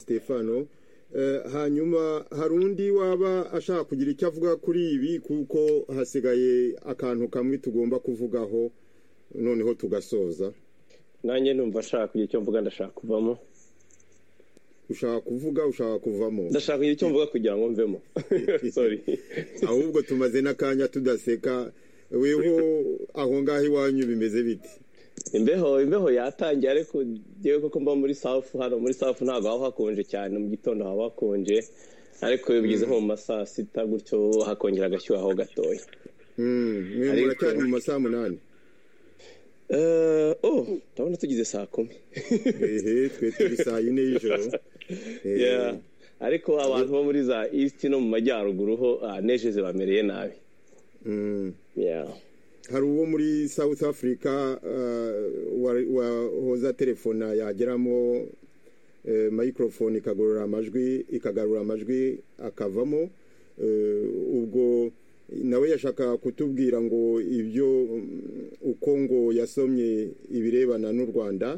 Stefano hanyuma hari undi waba ashaka kugira icyo avuga kuri ibi kuko hasigaye akantu kamwe tugomba kuvugaho noneho tugasoza. Nanjye numva ashaka kugira icyo mvuga, ndashaka kuvamo. Ushaka kuvuga, ushaka kuvamo? Ndashaka kugira icyo mvuga kugira ngo mvemo. Sorry. Ahubwo tumaze n'akanya tudaseka. Weho aho ngaho iwanyu bimeze biti? Imbeho yatangiye, ariko ngewe koko mba muri South, hano muri South ntabwo aho hakonje cyane, mu gitondo haba hakonje, ariko iyo bigeze nko mu masaa 6 gutyo hakongera agashyuha ho gatoya. Mwe muracyari mu masaa 8? Ndabona tugize saa 10. Twe turi saa 4 y'ijoro. Yeah. Ariko abantu bo muri za East no mu majyaruguru ho neje zibamereye nabi. Yeah. Hari uwo muri South Africa wahoza telefona yageramo microphone ikagarura amajwi akavamo, ubwo nawe yashaka kutubwira ngo ibyo uko ngo yasomye ibirebana n'u Rwanda,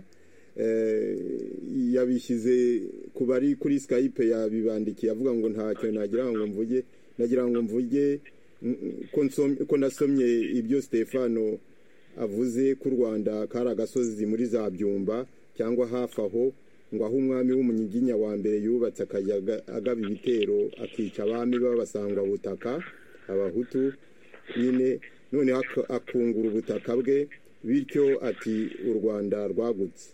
yabishyize ku bari kuri Skype, yabibandikiye avuga ngo ntacyo nagira ngo mvuge ko nasomye ibyo Stefano avuze ku Rwanda kari agasozi muri za Byumba cyangwa hafi aho, ngo aho umwami w'umunyiginya wa mbere yubatse akajya agaba ibitero akica abami babasangwa butaka abahutu nyine, none akungura ubutaka bwe, bityo ati u Rwanda rwagutse.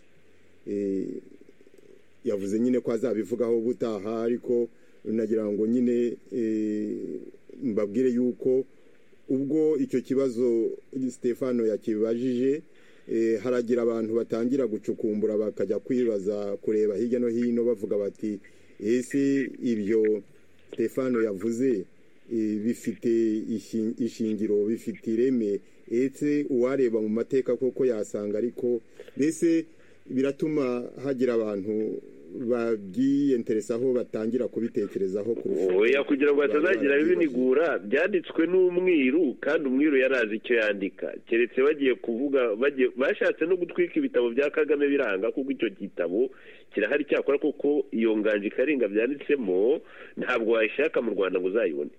Yavuze nyine ko azabivugaho butaha, ariko nagira ngo nyine mbabwire yuko ubwo icyo kibazo Stefano yakibajije, haragira abantu batangira gucukumbura bakajya kwibaza kureba hirya no hino bavuga bati ese ibyo Stefano yavuze bifite ishingiro, bifite ireme, ese uwareba mu mateka koko yasanga, ariko mbese biratuma hagira abantu babyiyenteresaho batangira kubitekerezaho kurusha kugira ngo batazagira bibinigura. Byanditswe n'umwiru, kandi umwiru yarazi icyo yandika, keretse bagiye kuvuga bashatse no gutwika ibitabo bya Kagame biranga, kuko icyo gitabo kirahari cyakora, kuko iyo nganje karinga byanditsemo ntabwo wayishaka mu Rwanda ngo uzayibone.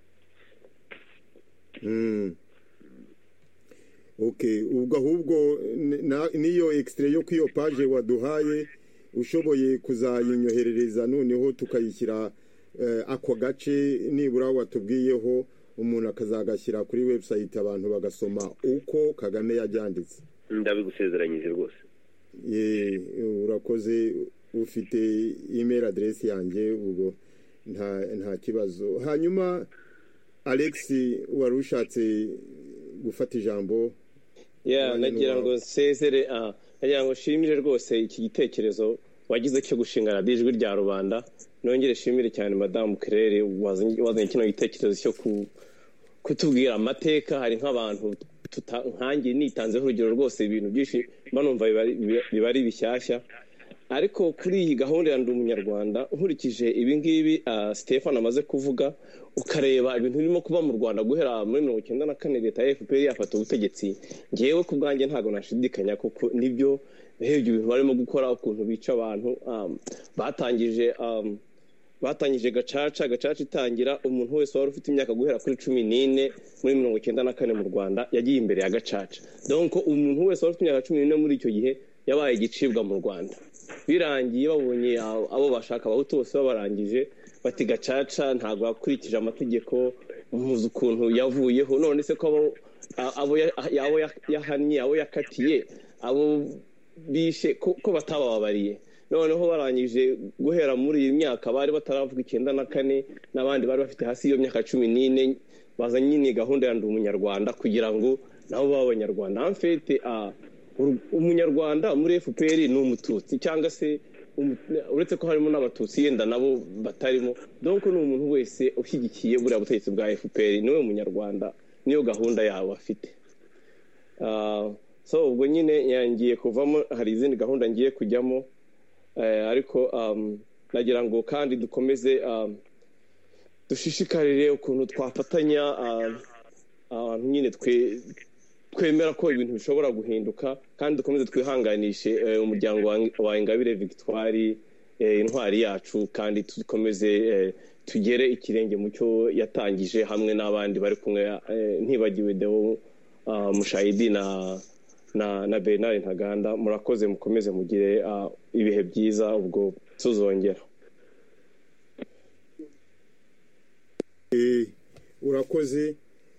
Okay, ubwo ahubwo niyo extrait yo kwiyo page waduhaye ushoboye kuzayinyoherereza, noneho tukayishyira ako gace nibura watubwiyeho, umuntu akazagashyira kuri website abantu bagasoma uko Kagame yabyanditse. Ndabigusezeranyije rwose. Urakoze, ufite email address yanjye, ubwo nta kibazo. Hanyuma Alex warushatse gufata ijambo. Nagira ngo sezere nagira ngo shimire rwose iki gitekerezo wagize cyo gushinga Radio Ijwi rya Rubanda. Nongere shimire cyane Madame Claire wazanye kino gitekerezo cyo kutubwira amateka. Hari nk'abantu nkanjye nitanzeho urugero rwose, ibintu byinshi banumva bibari bishyashya, ariko kuri iyi gahunda ya Ndi Umunyarwanda nkurikije ibi ngibi Stefano amaze kuvuga, ukareba ibintu birimo kuba mu Rwanda guhera muri 1994 leta ya FPR yafata ubutegetsi, ngewe ku bwanjye ntago nashidikanya kuko nibyo behebye ibintu barimo gukora, ukuntu bica abantu. Batangije gacaca itangira, umuntu wese wari ufite imyaka guhera kuri 14 muri 1994 mu Rwanda yagiye imbere ya gacaca. Donc umuntu wese wari ufite imyaka 14 muri icyo gihe yabaye igicibwa mu Rwanda. Birangiye babonye abo bashaka abahutu bose babarangije, bati gacaca ntabwo yakurikije amategeko, umuzi ukuntu yavuyeho, none se ko abo yahannye, abo yakatiye, abo bishe ko batabababariye. Noneho barangije guhera muri iyi myaka bari bataravuga 94 n'abandi bari bafite hasi iyo myaka 14, bazanye nyine gahunda ya Ndi Umunyarwanda kugira ngo nabo b'abanyarwanda. En fait umunyarwanda muri FPR ni umututsi, cyangwa se uretse ko harimo n'abatutsi yenda nabo batarimo. Donc ni umuntu wese ushyigikiye buriya butegetsi bwa FPR niwe umunyarwanda, niyo gahunda yawe afite. So ubwo nyine yangiye kuvamo, hari izindi gahunda ngiye kujyamo, ariko nagira ngo kandi dukomeze dushishikarire ukuntu twafatanya abantu nyine twemera ko ibintu bishobora guhinduka, kandi dukomeze twihanganishe umuryango wa Ingabire Victoire intwari yacu kandi dukomeze tugere ikirenge mu cyo yatangije hamwe n'abandi bari kumwe ntibagiwe Deo Mushayidi na Bernard Ntaganda. Murakoze, mukomeze mugire ibihe byiza, ubwo tuzongera. Urakoze.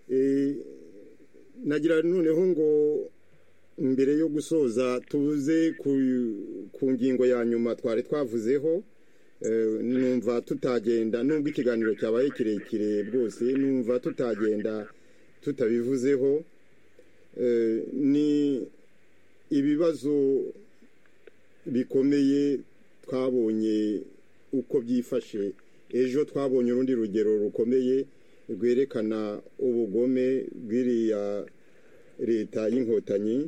Nagira noneho ngo mbere yo gusoza tuze ku ngingo ya nyuma twari twavuzeho, numva tutagenda nubwo ikiganiro cyabaye kirekire rwose, numva tutagenda tutabivuzeho. Ni ibibazo bikomeye twabonye uko byifashe. Ejo twabonye urundi rugero rukomeye rwerekana ubugome bw'iriya leta y'inkotanyi.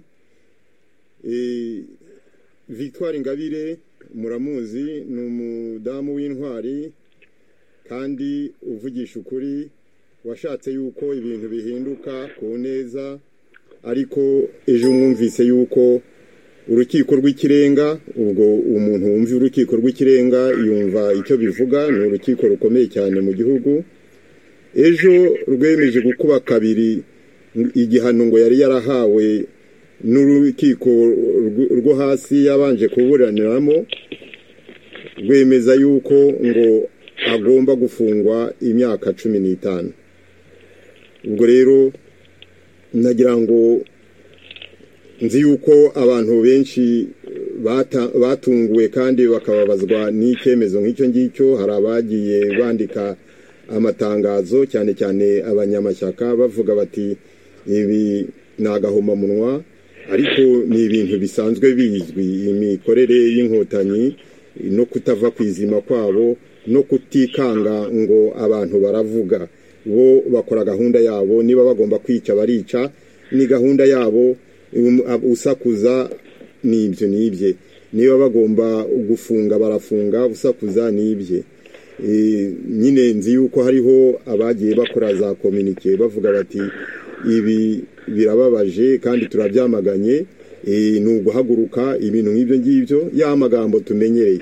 Victoire Ingabire muramuzi, ni umudamu w'intwari kandi uvugisha ukuri, washatse yuko ibintu bihinduka ku neza, ariko ejo mwumvise yuko urukiko rw'ikirenga, ubwo umuntu wumva urukiko rw'ikirenga yumva icyo bivuga, ni urukiko rukomeye cyane mu gihugu. Ejo rwemeje gukuba kabiri igihano ngo yari yarahawe n'urukiko rwo hasi yabanje kuburaniramo, rwemeza yuko ngo agomba gufungwa imyaka 15. Ubwo rero nagira ngo nzi yuko abantu benshi batunguwe kandi bakababazwa n'icyemezo nk'icyo ngicyo. Hari abagiye bandika amatangazo, cyane cyane abanyamashyaka, bavuga bati ibi ni agahomamunwa, ariko ni ibintu bisanzwe bizwi, imikorere y'inkotanyi no kutava ku izima kwabo no kutikanga ngo abantu baravuga. Bo bakora gahunda yabo, niba bagomba kwica barica, ni gahunda yabo. Usakuza nibyo nibye, niba bagomba gufunga barafunga, usakuza nibye. Nyine nzi yuko hariho abagiye bakora za communique bavuga bati ibi birababaje kandi turabyamaganye, ni uguhaguruka, ibintu nk'ibyo ngibyo, ya magambo tumenyereye,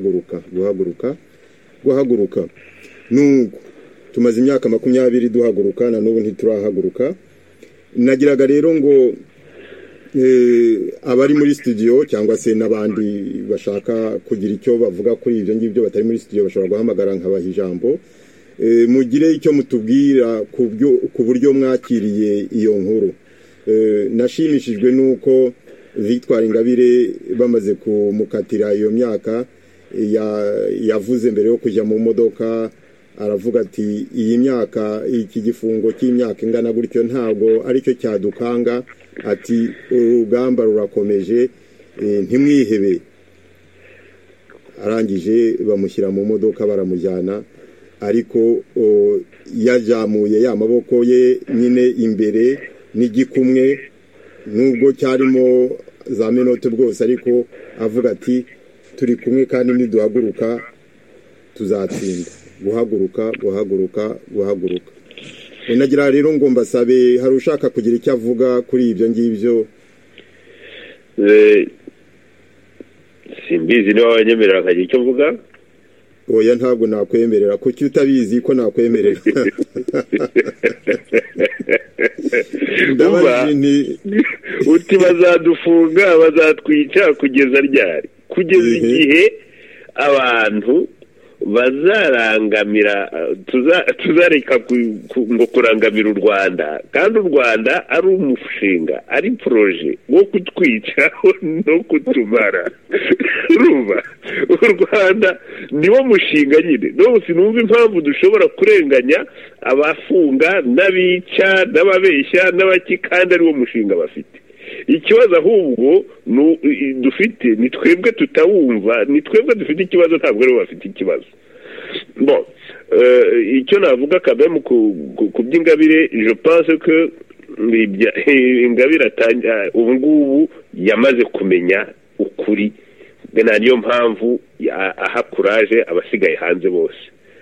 guhaguruka. Nuko tumaze imyaka 20 duhaguruka, na n'ubu ntiturahaguruka. Nagiraga rero ngo abari muri studio cyangwa se n'abandi bashaka kugira icyo bavuga kuri ibyo ngibyo batari muri studio bashobora guhamagara nkabaha ijambo, mugire icyo mutubwira ku buryo mwakiriye iyo nkuru. Nashimishijwe nuko Victoire Ingabire bamaze kumukatira iyo myaka, yavuze mbere yo kujya mu modoka, aravuga ati iyi myaka, iki gifungo cy'imyaka ingana gutyo ntabwo aricyo cyadukanga, ati urugamba rurakomeje, ntimwihebe. Arangije bamushyira mu modoka baramujyana, ariko yajamuye ya maboko ye nyine imbere n'igikumwe, nubwo cyarimo za minota rwose, ariko avuga ati turi kumwe kandi niduhaguruka tuzatsinda. Guhaguruka. Nagira rero ngo mbasabe, hari ushaka kugira icyo avuga kuri ibyo ngibyo? Simbizi niba wanyemerera akagira icyo mvuga. Oya, ntabwo nakwemerera. Kuki utabizi ko nakwemerera? Uti bazadufunga, bazatwica kugeza ryari? Kugeza igihe abantu bazarangamira, tuzareka ngo kurangamira u Rwanda, kandi u Rwanda ari umushinga, ari proje wo kutwica no kutumara. Ruba u Rwanda niwo mushinga nyine. No sinumva impamvu dushobora kurenganya abafunga n'abica n'ababeshya n'abaki, kandi ari wo mushinga bafite. Ikibazo ahubwo dufite ni twebwe tutawumva, ni twebwe dufite ikibazo, ntabwo ari bafite ikibazo. Bon, icyo navuga kabemu ku by'Ingabire, je pense que Ingabire ubu ngubu yamaze kumenya ukuri, niyo mpamvu aha courage abasigaye hanze bose.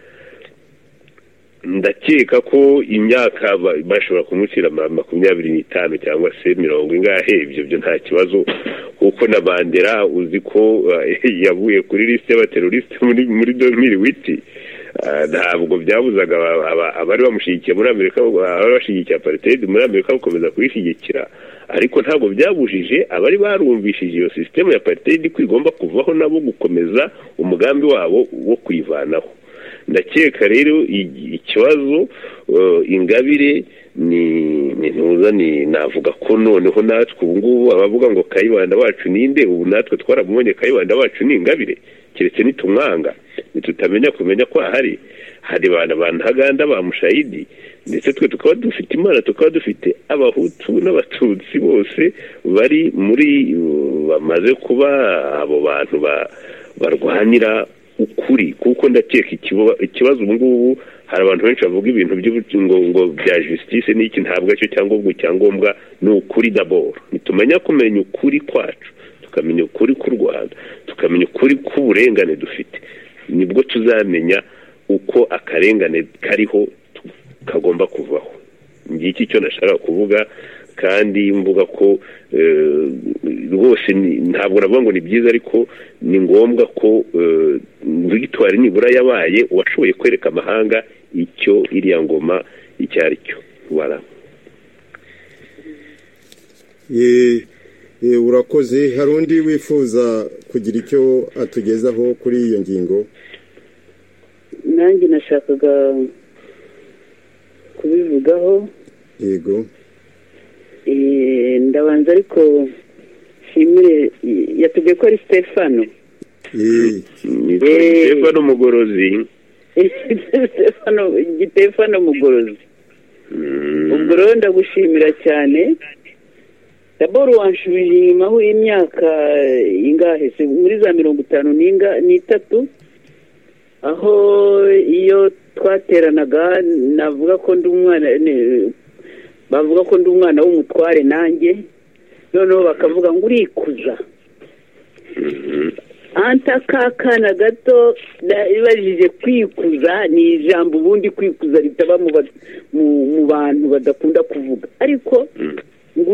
Ndakeka ko imyaka bashobora kumucira 25 cyangwa se 40, ibyo nta kibazo, kuko na Mandela uzi ko yavuye kuri liste y'abateroriste muri 2008 ntabwo byabuzaga abari bamushyigikiye muri Amerika, abari bashyigikiye apartheid muri Amerika gukomeza kuyishyigikira, ariko ntabwo byabujije abari barumvishije iyo system ya apartheid kwigomba kuvaho nabo gukomeza umugambi wabo wo kwivanaho. Ndakeka rero ikibazo Ingabire ni navuga ko noneho natwe ubu ngubu abavuga ngo Kayibanda wacu ninde, ubu natwe twaramubonye Kayibanda wacu ni Ingabire, keretse nitumwanga nitutamenya kumenya ko hari Ntaganda ba Mushayidi, ndetse twe tukaba dufite Imana, tukaba dufite Abahutu n'Abatutsi bose bari muri bamaze kuba abo bantu barwanira ukuri, kuko ndakeka ikibazo ubu ngubu hari abantu benshi bavuga ibintu ngo bya justice n'iki, ntabwo cyo cyangombwa ni ukuri d'abord. Nitumenya kumenya ukuri kwacu, tukamenya ukuri k'u Rwanda, tukamenya ukuri k'uburengane dufite, nibwo tuzamenya uko akarengane kariho kagomba kuvaho. Ngiki cyo nashaka kuvuga, kandi mvuga ko rwose ntabwo navuga ngo ni byiza, ariko ni ngombwa ko Victoire nibura yabaye uwashoboye kwereka amahanga icyo iriya ngoma icyo ari cyo. Urakoze. Hari undi wifuza kugira icyo atugezaho kuri iyo ngingo? Nanjye nashakaga kubivugaho. Yego. Ndabanza ariko shimire yatubwiye ko ari Stefano. Stefano Mugorozi. Stefano Mugorozi. Ubwo rero ndagushimira cyane. Daboro wanshubije inyuma ho imyaka ingahe se muri za 53 aho iyo twateranaga navuga ko ndi umwana, bavuga ko ndi umwana w'umutware nanjye, noneho bakavuga ngo urikuza. Anta kakana gato ibajije kwikuza ni ijambo ubundi kwikuza ritaba mu bantu badakunda kuvuga, ariko ngo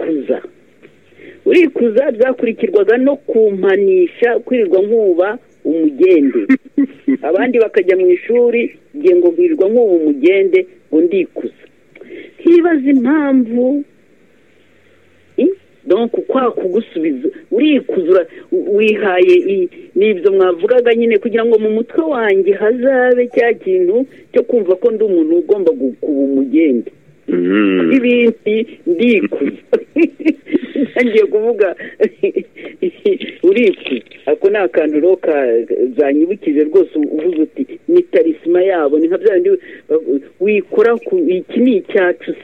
urikuza byakurikirwaga no kumpanisha kwirirwa nkuba umugende. Abandi bakajya mu ishuri ngiye ngo kwirirwa nkuba umugende ngo ndikuza. Hibaza impamvu donc kwa kugusubiza urikuza wihaye nibyo mwavugaga nyine, kugira ngo mu mutwe wanjye hazabe cya kintu cyo kumva ko ndi umuntu ugomba kuba umugende. Ibindi ndikuza ngiye kuvuga urikuza, ako ni akantu rero zanyibukije rwose, uvuze uti ni tarisima yabo, ni nka bya bindi wikora iki ni icyacu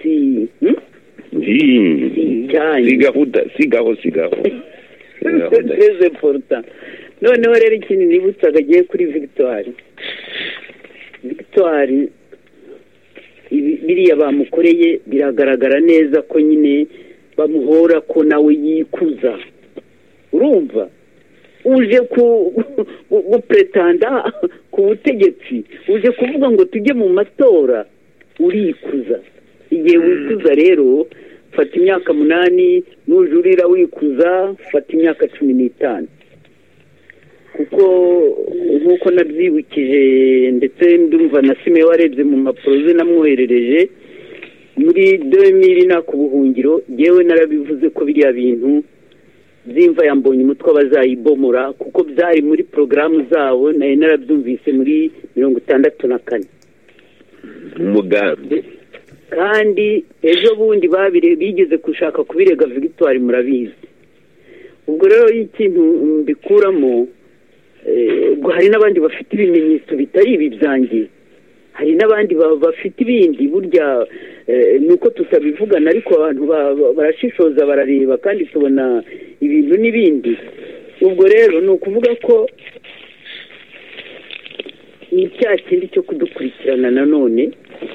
sigaho c'est important. Noneho rero ikintu nibutsaga agiye kuri Victoire biriya bamukoreye biragaragara neza ko nyine bamuhora ko nawe yikuza. Urumva uje gupretanda ku butegetsi, uje kuvuga ngo tujye mu matora, urikuza. Igihe wikuza rero fata imyaka 8, nujurira wikuza fata imyaka 15, kuko nkuko nabyibukije ndetse ndumva na Sime warebye mu mapuro ze namwoherereje muri 2000 nako buhungiro, yewe narabivuze ko biriya bintu zimva yambonye umutwe bazayibomora, kuko byari muri programu zabo, naye narabyumvise muri 64 umugambi. Kandi ejo bundi bigeze gushaka kubirega Victoire, murabizi. Ubwo rero ikintu mbikuramo, hari n'abandi bafite ibimenyetso bitari ibi byanjye, hari n'abandi bafite ibindi, burya nuko tutabivugana, ariko abantu barashishoza barareba kandi tubona ibintu n'ibindi. Ubwo rero ni ukuvuga ko ni cya kindi cyo kudukurikirana nanone.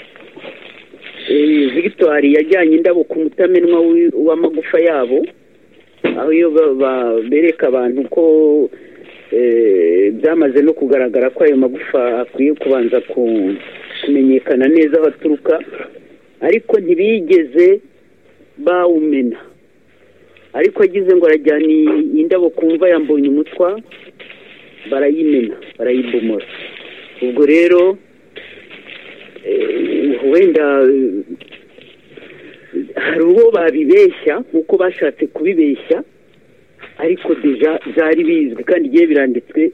Victoire yajyanye indabo ku mutamenwa w'amagufa yabo, aho iyo bereka abantu ko byamaze no kugaragara ko ayo magufa akwiye kubanza kumenyekana neza aho aturuka, ariko ntibigeze bawumena. ariko agize ngo arajyana indabo kumva yambonye umutwa barayimena barayibomora. ubwo rero wenda hari uwo babibeshya nk'uko bashatse kubibeshya, ariko deja byari bizwi kandi igihe biranditswe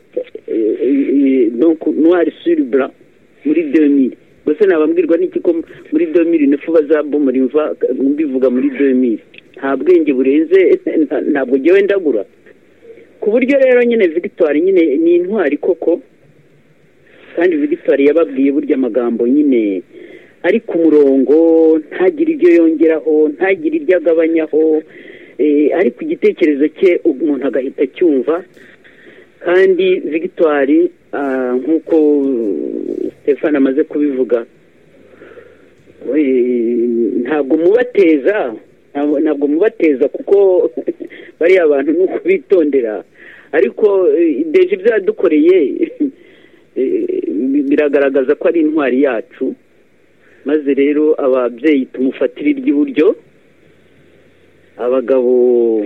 noir sur blanc muri 2000. gusa nabambwirwa n'iki ko muri 2009 bazabomora imva mbivuga muri 2000. nta bwenge burenze ntabwo ngewe ndagura ku buryo rero nyine Victoire nyine ni intwari koko, kandi Victoire yababwiye burya amagambo nyine ari ku murongo, ntagire ibyo yongeraho ntagire ibyo agabanyaho, ari ku gitekerezo cye umuntu agahita cyumva. kandi Victoire nk'uko Stéphane amaze kubivuga, ntabwo mubateza kuko bariya abantu nuko bitondera, ariko deje byadukoreye biragaragaza ko ari intwari yacu. maze rero ababyeyi tumufatira iry'iburyo, abagabo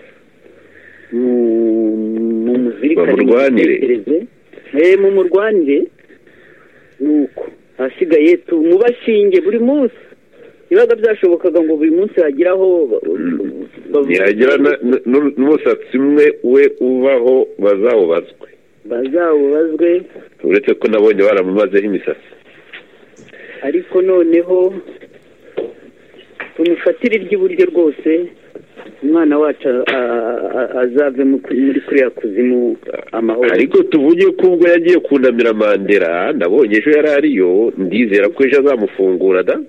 mu muzirikane mu murwanire, nuko hasigaye tumubashinge buri munsi. ibibaga byashobokaga ngo buri munsi hagiraho yagira n'umusatsi umwe we uvaho bazawubazwe, uretse ko nabonye baramumazeho imisatsi. ariko noneho tumufatire iry'iburyo rwose, umwana wacu azave muri kuriya kuzimu amahoro. ariko tuvuge ko ubwo yagiye kunamira Mandela, ndabonye ejo yari ariyo, ndizera ko ejo azamufungura da.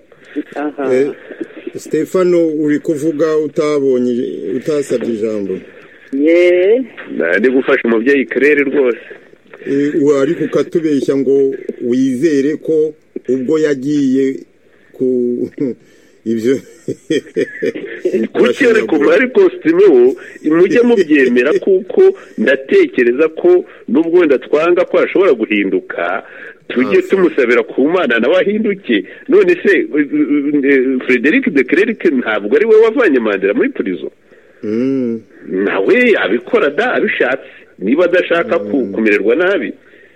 Stefano uri kuvuga utasabye ijambo. Ndi gufasha umubyeyi Claire rwose. ariko ukatubeshya ngo wizere ko ubwo yagiye ku ibyo kuki ariko muri costume wo mujye mubyemera, kuko ndatekereza ko nubwo wenda twanga ko ashobora guhinduka, tujye tumusabira ku Mana nawe ahinduke. none se Frederic de Klerk ntabwo ari we wavanye Mandela muri prison? nawe abikora da abishatse, niba adashaka kumererwa nabi.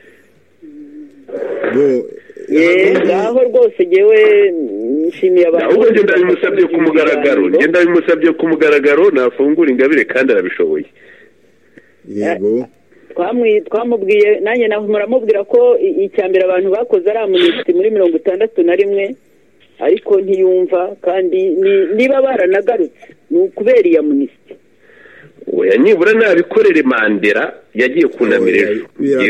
ngaho rwose ngewe nshimiye abantu. ahubwo ngenda bimusabye ku mugaragaro nafungura Ingabire kandi arabishoboye. yego twamubwiye nanjye muramubwira ko icyambere abantu bakoze ari amunisiti muri 61, ariko ntiyumva. kandi niba baranagarutse ni ukubera iya amunisiti. oya nibura nabikorere Mandela yagiye kunamira ejo.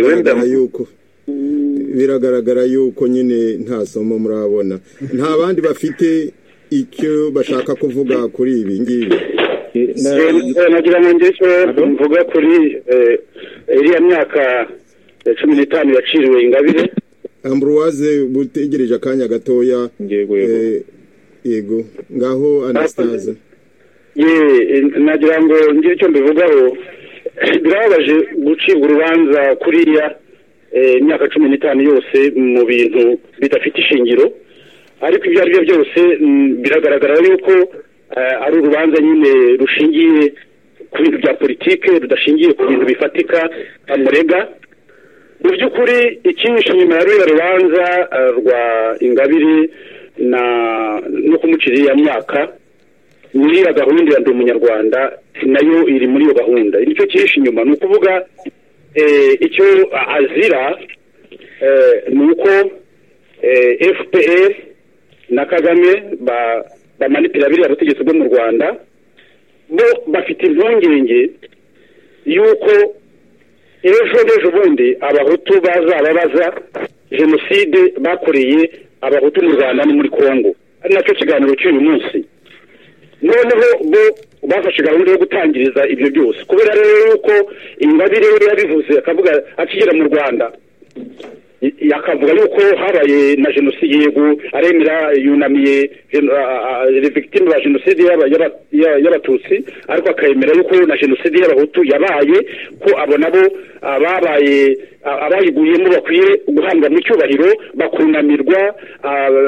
biragaragara yuko nyine nta somo murabona. nta bandi bafite icyo bashaka kuvuga kuri ibi ngibi. nagira ngo ngeze mvuga kuri iriya myaka 15 yaciriwe Ingabire. Ambroise butegereje akanya gatoya. yego ngaho Anastasia. nagira ngo ngire icyo mbivugaho. birababaje gucibwa urubanza kuriya imyaka 15 yose mu bintu bidafite ishingiro, ariko ibyo ari byo byose biragaragara yuko ari urubanza nyine rushingiye ku bintu bya politike, rudashingiye ku bintu bifatika amurega. mu by'ukuri ikinisha nyuma ya ruriya rubanza rwa Ingabire no kumucira iya myaka, niyo gahunda ya Ndi Umunyarwanda nayo iri muri iyo gahunda. nicyo kihishe inyuma, ni ukuvuga icyo azira ni uko FPR na Kagame bamanipira biriya butegetsi bwo mu Rwanda, bo bafite impungenge yuko ejo bundi abahutu bazababaza jenoside bakoreye abahutu mu Rwanda no muri Kongo. ari nacyo kiganiro cy'uyu munsi. noneho bo bafashe gahunda yo gutangiriza ibyo byose, kubera rero yuko Ingabire we yabivuze akavuga akigera mu Rwanda, yakavuga yuko habaye na jenoside. yego aremera yunamiye victime ba jenoside y'abatutsi, ariko akayemera yuko na jenoside y'abahutu yabaye, ko abona bo abayiguyemo bakwiye guhambwa mu cyubahiro, bakunamirwa,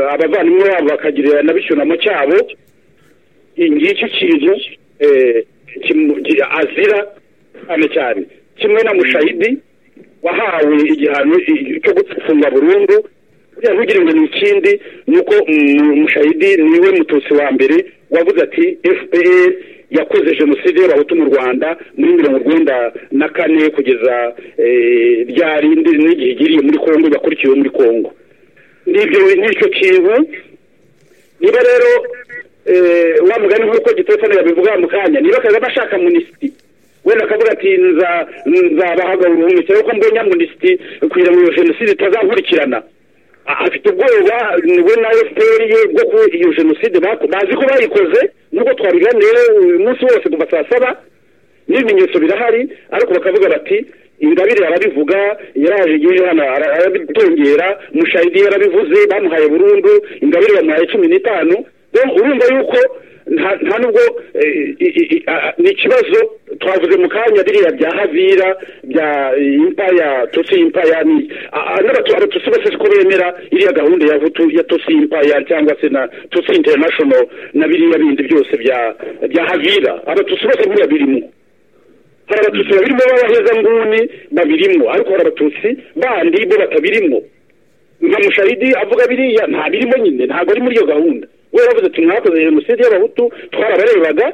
abavandimwe babo bakagirira na bishyunamo cyabo. ngicyo kintu azira cyane kimwe na Mushayidi wahawe igihano cyo gupfungwa burundu ntugire ngo ni ikindi nuko Mushayidi niwe mututsi wa mbere wavuze ati FPR yakoze jenoside y'abahutu mu Rwanda muri 1994 kugeza ryari n'igihe igiriye muri Kongo bakurikiwe muri Kongo n'icyo kintu niba rero wamugani nk'uko Gitefano yabivuga mu kanya niba kaza bashaka munisiti wenda akavuga ati nzabahaga uruhumekero ko mbonye munisiti kugira ngo jenoside itazakurikirana afite ubwoba we na FPR bwo ko iyo jenoside bazi ko bayikoze nubwo twabiganira uyu munsi wose kuva saa 7 n'ibimenyetso birahari ariko bakavuga bati Ingabire arabivuga yaraje igihe hano arabitongera Mushayidi yarabivuze bamuhaye burundu Ingabire bamuhaye 15 urumva yuko nta nubwo ni ikibazo twavuze mu kanya biriya bya Havira bya Impaya Tutsi Impaya ni abatutsi bose ko bemera iriya gahunda ya Tutsi Impaya cyangwa se na Tutsi International na biriya bindi byose bya Havira abatutsi bose muri birimo hari abatutsi babirimo b'abaheza nguni babirimo ariko hari abatutsi bandi bo batabirimo nka Mushayidi avuga biriya nta birimo nyine ntabwo ari muri iyo gahunda we yavuze ati mwakoze jenoside y'abahutu twarabarebaga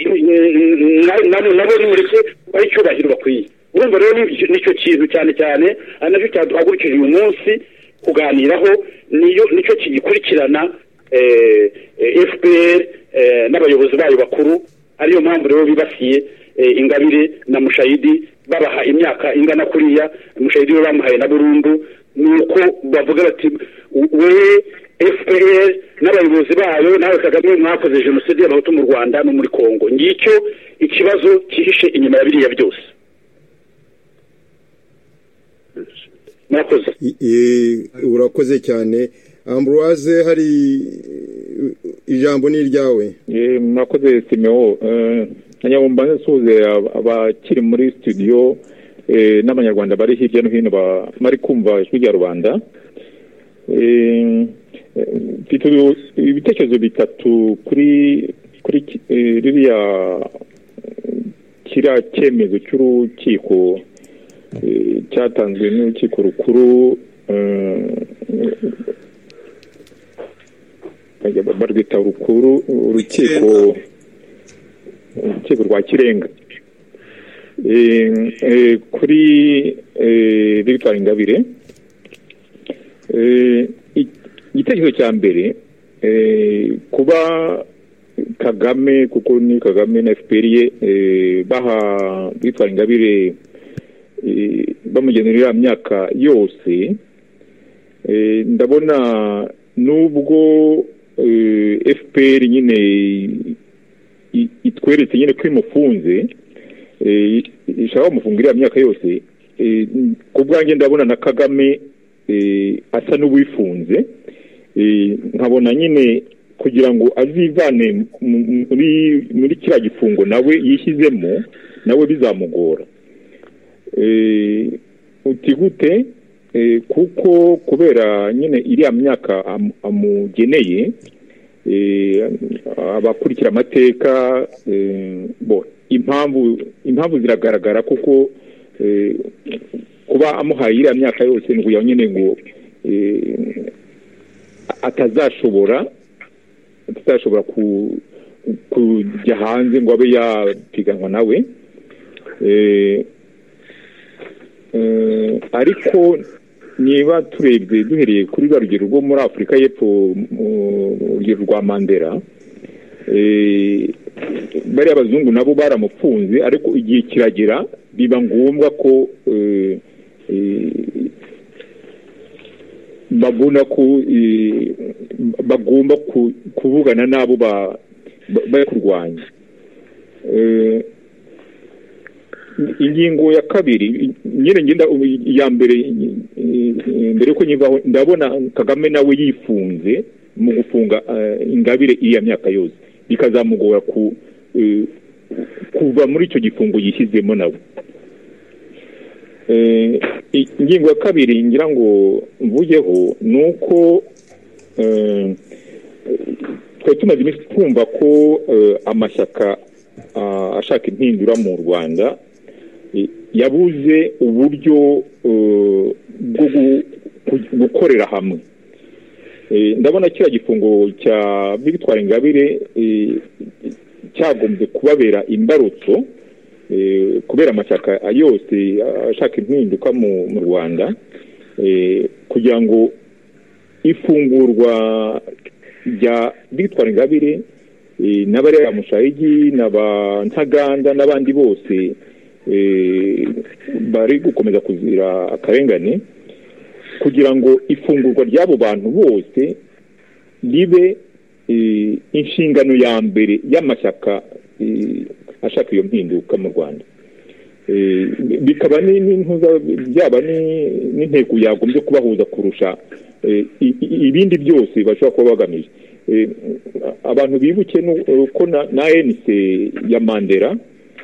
nabo ni mureke bari cyubahiro bakwiye urumva rero nicyo kintu cyane anacyo cyaduhagurukije uyu munsi kuganiraho nicyo kigikurikirana FPR n'abayobozi bayo bakuru ariyo mpamvu rero bibasiye Ingabire na Mushayidi babaha imyaka ingana kuriya Mushayidi we bamuhaye na burundu nuko bavuga bati we FPR n'abayobozi bayo nawe Kagame mwakoze jenoside y'abahutu mu Rwanda no muri Kongo ngicyo ikibazo kihishe inyuma ya biriya byose mwakoze urakoze cyane Ambroise hari ijambo ni ryawe mwakoze Simeo Nyabomba nsuze abakiri muri studio n'abanyarwanda bari hirya no hino bari kumva ijwi rya rubanda ibitekerezo bitatu kuri ririya kiriya cyemezo cy'urukiko cyatanzwe n'urukiko rukuru barwita urukiko rwa Kirenga kuri Victoire Ingabire igitekerezo cya mbere kuba Kagame kuko ni Kagame na FPR baha Victoire Ingabire bamugenera imyaka yose ndabona nubwo FPR nyine itweretse nyine ko imufunze ishaka mufungira imyaka yose ku bwanjye ndabona na Kagame asa n'uwifunze nkabona nyine kugira ngo azivane muri kiriya gifungo nawe yishyizemo nawe bizamugora uti gute kuko kubera nyine iriya myaka amugeneye abakurikira amateka impamvu ziragaragara kuko kuba amuhaye iriya myaka yose ngo nyine ngo atazashobora kujya hanze ngo abe yapiganwa nawe ariko niba turebye duhereye kuri rwa rugero rwo muri Afurika y'Epfo urugero rwa Mandela bari abazungu nabo baramupfunze ariko igihe kiragera biba ngombwa ko babona ko bagomba kuvugana nabo bakurwanya ingingo ya kabiri nyine ngenda ya mbere ko nyivaho ndabona Kagame nawe yifunze mu gufunga Ingabire iriya myaka yose bikazamugora kuva muri icyo gifungo yishyizemo nawe ingingo ya kabiri ngira ngo mvugeho nuko twari tumaze iminsi twumva ko amashyaka ashaka impindura mu Rwanda yabuze uburyo bwo gukorera hamwe. Ndabona kiriya gifungo cya Victoire Ingabire cyagombye kubabera imbarutso kubera amashyaka yose ashaka impinduka mu Rwanda kugira ngo ifungurwa rya Victoire Ingabire n'abari Mushayigi n'abantaganda n'abandi bose bari gukomeza kuzira akarengane kugira ngo ifungurwa ry'abo bantu bose ribe inshingano ya mbere y'amashyaka ashaka iyo mpinduka mu Rwanda. Bikaba byaba n'intego yagombye kubahuza kurusha ibindi byose bashobora kuba bagamije. Abantu bibuke ko na ANC ya Mandela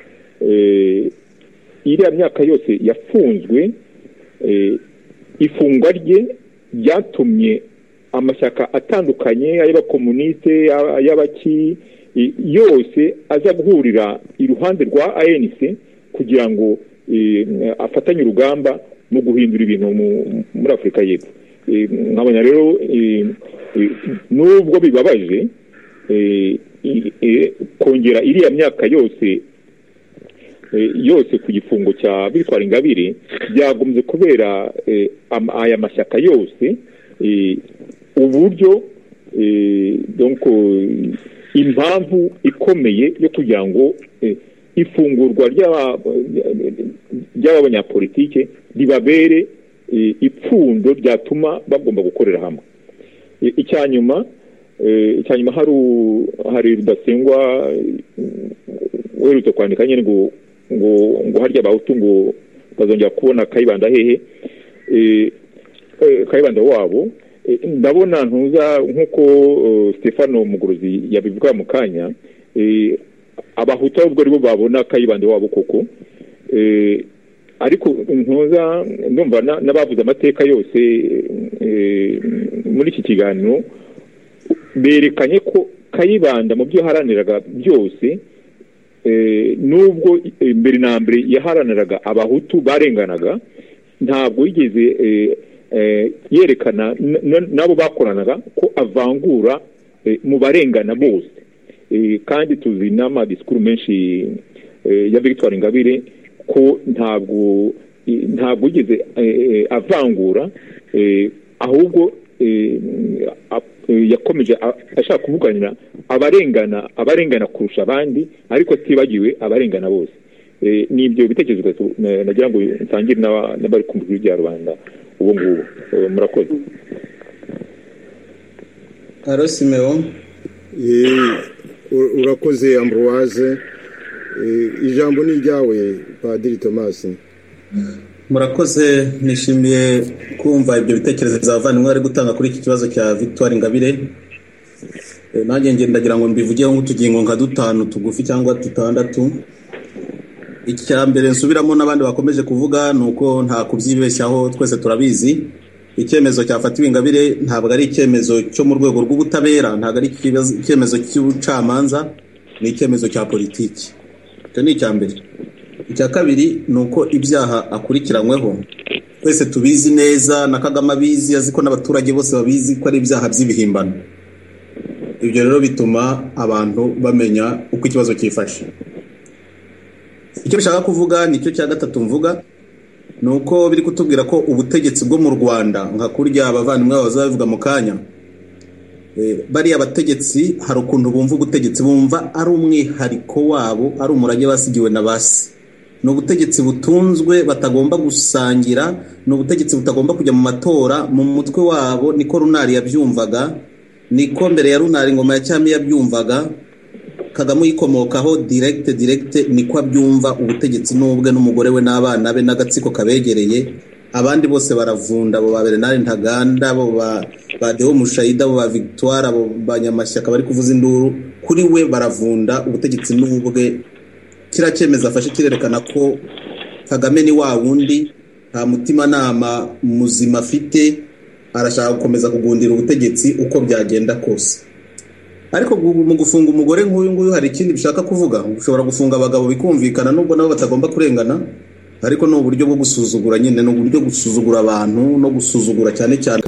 iriya myaka yose yafunzwe, ifungwa rye ryatumye amashyaka atandukanye ay'abakomuniste ay'abaki yose aza guhurira iruhande rwa ANC kugira ngo afatanye urugamba mu guhindura ibintu muri Afurika y'Epfo. Nkabona rero nubwo bibabaje kongera iriya myaka yose ku gifungo cya Victoire Ingabire byagombye kubera aya mashyaka yose uburyo donc impamvu ikomeye yo kugira ngo ifungurwa ry'abanyapolitike ribabere ipfundo ryatuma bagomba gukorera hamwe. Icyanyuma hari Rudasingwa werutse kwandika nyine ngo harya abahutu ngo bazongera kubona Kayibanda hehe, Kayibanda wabo. Ndabona ntuza nk'uko Stefano Muguruzi yabivuga mu kanya, abahutu ahubwo aribo babona Kayibanda wabo koko, ariko ntuza ndumva n'abavuze amateka yose muri iki kiganiro berekanye ko Kayibanda mu byo haraniraga byose nubwo mbere na mbere yaharaniraga abahutu barenganaga, ntabwo yigeze yerekana nabo bakoranaga ko avangura mu barengana bose. Kandi tuzi n'amadisikuru menshi ya Victoire Ingabire ko ntabwo yigeze avangura, ahubwo yakomeje ashaka kuvuganira abarengana kurusha abandi, ariko tibagiwe abarengana bose. Nibyo bitekerezo nagira ngo nsangire n'abari ku mbuga ya Rwanda ubu ngubu. Murakoze. Aro Simeo. Urakoze Ambroise. Ijambo ni ryawe Padiri Thomas. Murakoze, nishimiye kumva ibyo bitekerezo by'abavandimwe bari gutanga kuri iki kibazo cya Victoire Ingabire. Nanjye ndagira ngo mbivugeho nk'utugingo nka dutanu tugufi cyangwa tutandatu. Icya mbere nsubiramo n'abandi bakomeje kuvuga nuko nta kubyibeshyaho, twese turabizi icyemezo cyafatiwe Ingabire ntabwo ari icyemezo cyo mu rwego rw'ubutabera, ntabwo ari icyemezo cy'ubucamanza, ni icyemezo cya politiki. Icyo ni icya mbere. Icya kabiri nuko ibyaha akurikiranyweho twese tubizi neza, na Kagame abizi, azi ko n'abaturage bose babizi ko ari ibyaha by'ibihimbano. Ibyo rero bituma abantu bamenya uko ikibazo cyifashe. Icyo bishaka kuvuga nicyo cya gatatu mvuga, nuko biri kutubwira ko ubutegetsi bwo mu Rwanda nka kurya abavandimwe bazabivuga mu kanya, bari abategetsi hari ukuntu bumva ubutegetsi, bumva ari umwihariko wabo, ari umurage basigiwe na basi. Ni ubutegetsi butunzwe batagomba gusangira, ni ubutegetsi butagomba kujya mu matora. Mu mutwe wabo niko Runari yabyumvaga, niko mbere ya Runari Ngoma ya Cyami yabyumvaga, Kagame yikomokaho direct niko abyumva ubutegetsi n'ubwe n'umugore we n'abana be n'agatsiko kabegereye. Abandi bose baravunda, abo ba Bernard Ntaganda, abo ba Deo Mushayida, abo ba Victoire, abo banyamashyaka bari kuvuza induru, kuri we baravunda ubutegetsi n'ubwe. Kira cyemeza afashe kirerekana ko Kagame ni wa wundi, nta mutima nama muzima afite, arashaka gukomeza kugundira ubutegetsi uko byagenda kose. ariko mu gufunga umugore nk'uyu nguyu hari ikindi bishaka kuvuga. Ushobora gufunga abagabo bikumvikana nubwo nabo batagomba kurengana, ariko ni uburyo bwo gusuzugura nyine, ni uburyo gusuzugura abantu no gusuzugura cyane cyane